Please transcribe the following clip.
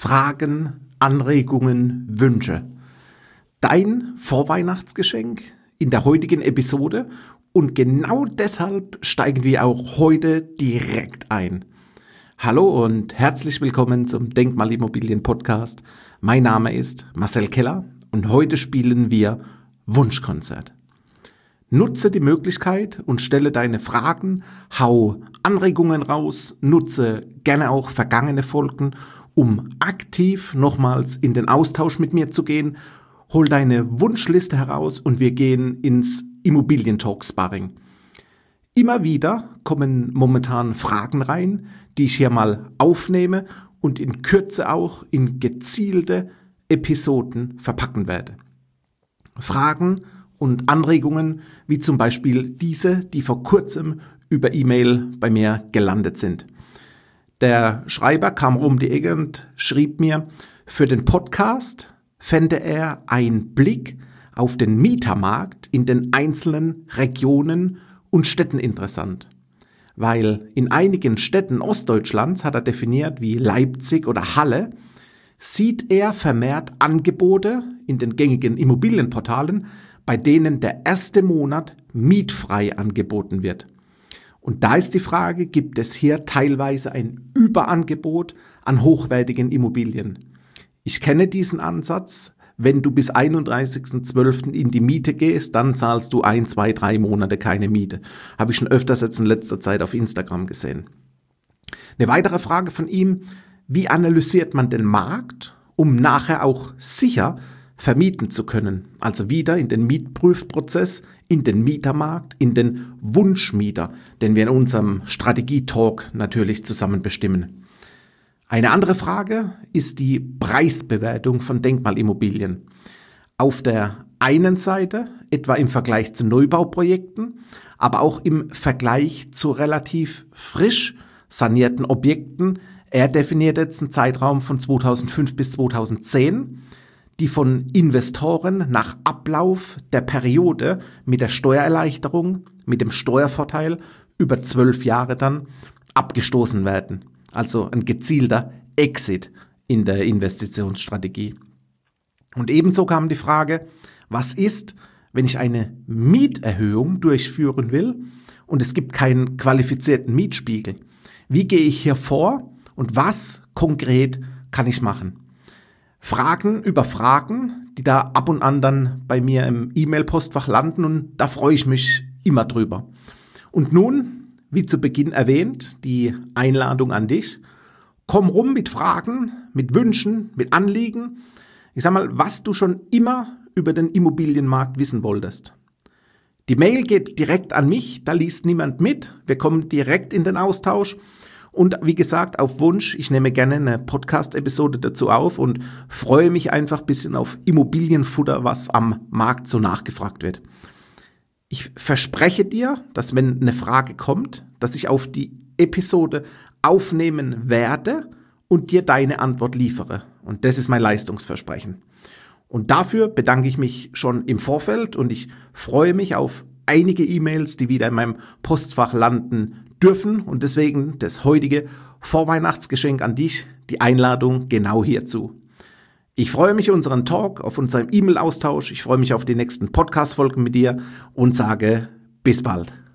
Fragen, Anregungen, Wünsche. Dein Vorweihnachtsgeschenk in der heutigen Episode und genau deshalb steigen wir auch heute direkt ein. Hallo und herzlich willkommen zum Denkmalimmobilien Podcast. Mein Name ist Marcel Keller und heute spielen wir Wunschkonzert. Nutze die Möglichkeit und stelle deine Fragen, hau Anregungen raus, nutze gerne auch vergangene Folgen, um aktiv nochmals in den Austausch mit mir zu gehen. Hol deine Wunschliste heraus und wir gehen ins Immobilien-Talk-Sparring. Immer wieder kommen momentan Fragen rein, die ich hier mal aufnehme und in Kürze auch in gezielte Episoden verpacken werde. Fragen und Anregungen, wie zum Beispiel diese, die vor kurzem über E-Mail bei mir gelandet sind. Der Schreiber kam um die Ecke und schrieb mir, für den Podcast fände er einen Blick auf den Mietermarkt in den einzelnen Regionen und Städten interessant. Weil in einigen Städten Ostdeutschlands, hat er definiert wie Leipzig oder Halle, sieht er vermehrt Angebote in den gängigen Immobilienportalen, bei denen der erste Monat mietfrei angeboten wird. Und da ist die Frage, gibt es hier teilweise ein Überangebot an hochwertigen Immobilien? Ich kenne diesen Ansatz. Wenn du bis 31.12. in die Miete gehst, dann zahlst du 1, 2, 3 Monate keine Miete. Habe ich schon öfters jetzt in letzter Zeit auf Instagram gesehen. Eine weitere Frage von ihm: Wie analysiert man den Markt, um nachher auch sicher vermieten zu können? Also wieder in den Mietprüfprozess, in den Mietermarkt, in den Wunschmieter, den wir in unserem Strategie-Talk natürlich zusammen bestimmen. Eine andere Frage ist die Preisbewertung von Denkmalimmobilien. Auf der einen Seite, etwa im Vergleich zu Neubauprojekten, aber auch im Vergleich zu relativ frisch sanierten Objekten. Er definiert jetzt einen Zeitraum von 2005 bis 2010, die von Investoren nach Ablauf der Periode mit der Steuererleichterung, mit dem Steuervorteil über 12 Jahre dann abgestoßen werden. Also ein gezielter Exit in der Investitionsstrategie. Und ebenso kam die Frage, was ist, wenn ich eine Mieterhöhung durchführen will und es gibt keinen qualifizierten Mietspiegel? Wie gehe ich hier vor und was konkret kann ich machen? Fragen über Fragen, die da ab und an dann bei mir im E-Mail-Postfach landen, und da freue ich mich immer drüber. Und nun, wie zu Beginn erwähnt, die Einladung an dich. Komm rum mit Fragen, mit Wünschen, mit Anliegen. Ich sag mal, was du schon immer über den Immobilienmarkt wissen wolltest. Die Mail geht direkt an mich, da liest niemand mit. Wir kommen direkt in den Austausch. Und wie gesagt, auf Wunsch, ich nehme gerne eine Podcast-Episode dazu auf und freue mich einfach ein bisschen auf Immobilienfutter, was am Markt so nachgefragt wird. Ich verspreche dir, dass wenn eine Frage kommt, dass ich auf die Episode aufnehmen werde und dir deine Antwort liefere. Und das ist mein Leistungsversprechen. Und dafür bedanke ich mich schon im Vorfeld und ich freue mich auf einige E-Mails, die wieder in meinem Postfach landen dürfen, und deswegen das heutige Vorweihnachtsgeschenk an dich, die Einladung genau hierzu. Ich freue mich auf unseren Talk, auf unseren E-Mail-Austausch, ich freue mich auf die nächsten Podcast-Folgen mit dir und sage bis bald.